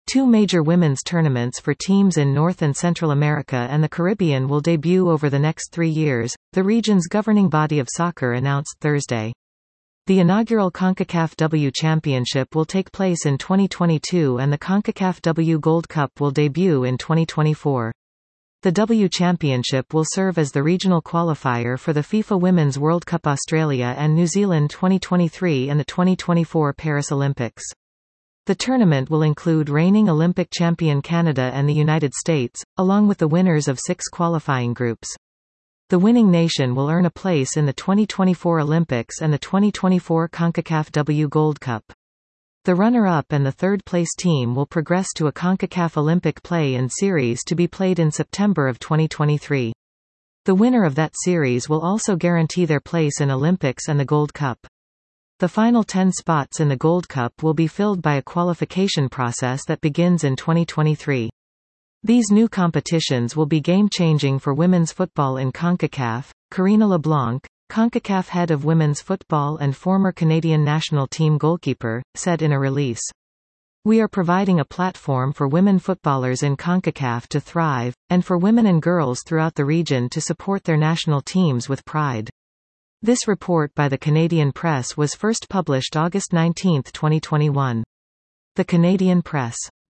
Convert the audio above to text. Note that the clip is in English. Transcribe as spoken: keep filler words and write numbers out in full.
Two major women's tournaments for teams in North and Central America and the Caribbean will debut over the next three years, the region's governing body of soccer announced Thursday. The inaugural CONCACAF W Championship will take place in twenty twenty-two and the CONCACAF W Gold Cup will debut in twenty twenty-four. The W Championship will serve as the regional qualifier for the FIFA Women's World Cup Australia and New Zealand twenty twenty-three and the twenty twenty-four Paris Olympics. The tournament will include reigning Olympic champion Canada and the United States, along with the winners of six qualifying groups. The winning nation will earn a place in the twenty twenty-four Olympics and the twenty twenty-four CONCACAF W Gold Cup. The runner-up and the third-place team will progress to a CONCACAF Olympic play-in series to be played in September of twenty twenty-three. The winner of that series will also guarantee their place in Olympics and the Gold Cup. The final ten spots in the Gold Cup will be filled by a qualification process that begins in twenty twenty-three. These new competitions will be game-changing for women's football in CONCACAF, Karina LeBlanc, CONCACAF head of women's football and former Canadian national team goalkeeper, said in a release. We are providing a platform for women footballers in CONCACAF to thrive, and for women and girls throughout the region to support their national teams with pride. This report by the Canadian Press was first published August nineteenth twenty twenty-one. The Canadian Press.